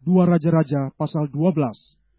2 Raja-Raja pasal 12.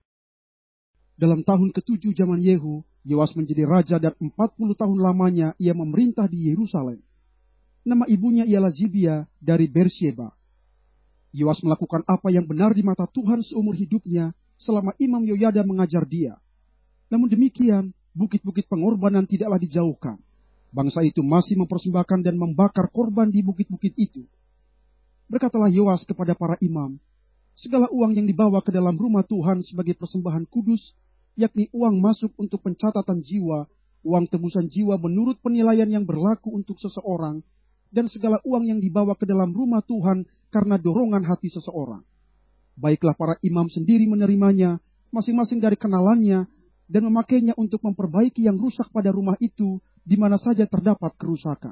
Dalam tahun ke-7 zaman Yehu, Yoas menjadi raja dan 40 tahun lamanya ia memerintah di Yerusalem. Nama ibunya ialah Zibia dari Bersheba. Yoas melakukan apa yang benar di mata Tuhan seumur hidupnya selama Imam Yoyada mengajar dia. Namun demikian, bukit-bukit pengorbanan tidaklah dijauhkan. Bangsa itu masih mempersembahkan dan membakar korban di bukit-bukit itu. Berkatalah Yoas kepada para imam, segala uang yang dibawa ke dalam rumah Tuhan sebagai persembahan kudus, yakni uang masuk untuk pencatatan jiwa, uang tebusan jiwa menurut penilaian yang berlaku untuk seseorang, dan segala uang yang dibawa ke dalam rumah Tuhan karena dorongan hati seseorang. Baiklah para imam sendiri menerimanya, masing-masing dari kenalannya, dan memakainya untuk memperbaiki yang rusak pada rumah itu, di mana saja terdapat kerusakan.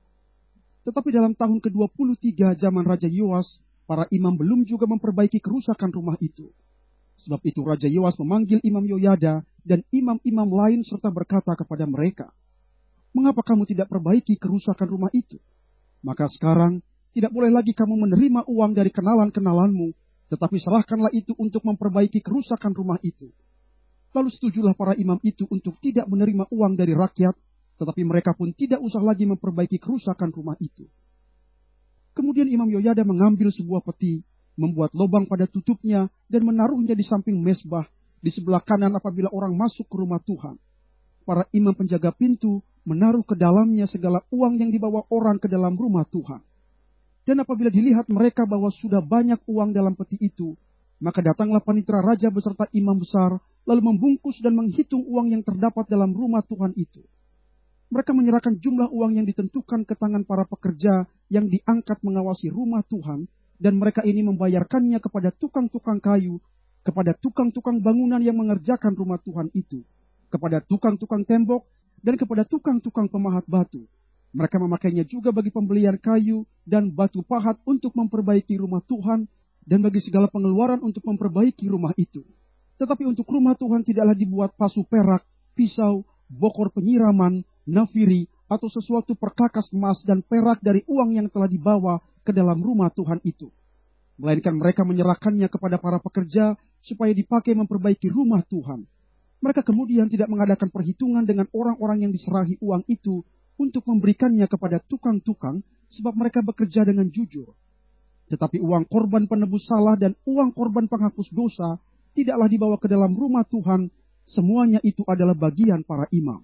Tetapi dalam tahun ke-23 zaman Raja Yoas, para imam belum juga memperbaiki kerusakan rumah itu. Sebab itu Raja Yoas memanggil Imam Yoyada dan imam-imam lain serta berkata kepada mereka, "Mengapa kamu tidak perbaiki kerusakan rumah itu? Maka sekarang tidak boleh lagi kamu menerima uang dari kenalan-kenalanmu, tetapi serahkanlah itu untuk memperbaiki kerusakan rumah itu." Lalu setujulah para imam itu untuk tidak menerima uang dari rakyat, tetapi mereka pun tidak usah lagi memperbaiki kerusakan rumah itu. Kemudian Imam Yoyada mengambil sebuah peti, membuat lubang pada tutupnya, dan menaruhnya di samping mezbah, di sebelah kanan apabila orang masuk ke rumah Tuhan. Para imam penjaga pintu menaruh ke dalamnya segala uang yang dibawa orang ke dalam rumah Tuhan. Dan apabila dilihat mereka bahwa sudah banyak uang dalam peti itu, maka datanglah panitera raja beserta imam besar, lalu membungkus dan menghitung uang yang terdapat dalam rumah Tuhan itu. Mereka menyerahkan jumlah uang yang ditentukan ke tangan para pekerja yang diangkat mengawasi rumah Tuhan, dan mereka ini membayarkannya kepada tukang-tukang kayu, kepada tukang-tukang bangunan yang mengerjakan rumah Tuhan itu, kepada tukang-tukang tembok, dan kepada tukang-tukang pemahat batu. Mereka memakainya juga bagi pembelian kayu dan batu pahat untuk memperbaiki rumah Tuhan, dan bagi segala pengeluaran untuk memperbaiki rumah itu. Tetapi untuk rumah Tuhan tidaklah dibuat pasu perak, pisau, bokor penyiraman, nafiri, atau sesuatu perkakas emas dan perak dari uang yang telah dibawa ke dalam rumah Tuhan itu. Melainkan mereka menyerahkannya kepada para pekerja supaya dipakai memperbaiki rumah Tuhan. Mereka kemudian tidak mengadakan perhitungan dengan orang-orang yang diserahi uang itu untuk memberikannya kepada tukang-tukang, sebab mereka bekerja dengan jujur. Tetapi uang korban penebus salah dan uang korban penghapus dosa tidaklah dibawa ke dalam rumah Tuhan, semuanya itu adalah bagian para imam.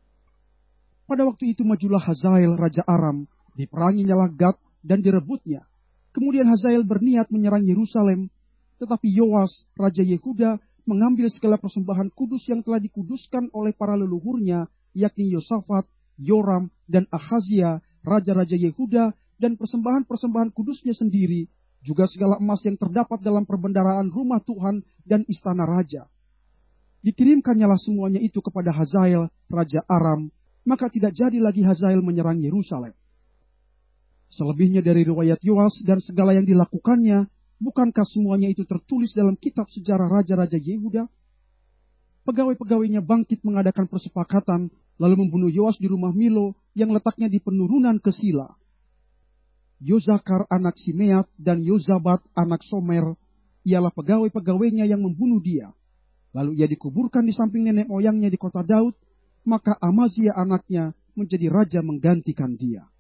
Pada waktu itu majulah Hazael Raja Aram, diperanginya Gad dan direbutnya. Kemudian Hazael berniat menyerang Yerusalem, tetapi Yoas Raja Yehuda mengambil segala persembahan kudus yang telah dikuduskan oleh para leluhurnya, yakni Yosafat, Yoram, dan Ahazia, Raja-Raja Yehuda, dan persembahan-persembahan kudusnya sendiri, juga segala emas yang terdapat dalam perbendaharaan rumah Tuhan dan istana raja. Dikirimkannyalah semuanya itu kepada Hazael Raja Aram, maka tidak jadi lagi Hazael menyerang Yerusalem. Selebihnya dari riwayat Yoas dan segala yang dilakukannya, bukankah semuanya itu tertulis dalam kitab sejarah Raja-Raja Yehuda? Pegawai-pegawainya bangkit mengadakan persepakatan, lalu membunuh Yoas di rumah Milo yang letaknya di penurunan ke Sila. Yozakar anak Simeat dan Yozabat anak Somer ialah pegawai-pegawainya yang membunuh dia. Lalu ia dikuburkan di samping nenek moyangnya di kota Daud, maka Amazia anaknya menjadi raja menggantikan dia.